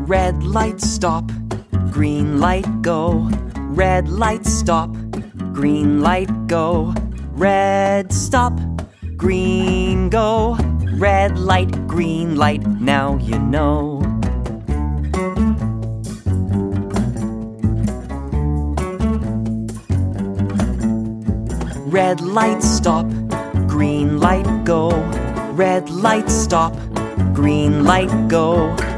Red light, stop. Green light, go. Red light, stop. Green light, go. Red, stop. Green, go. Red light, green light, now you know. Red light, stop. Green light, go. Red light, stop. Green light, go.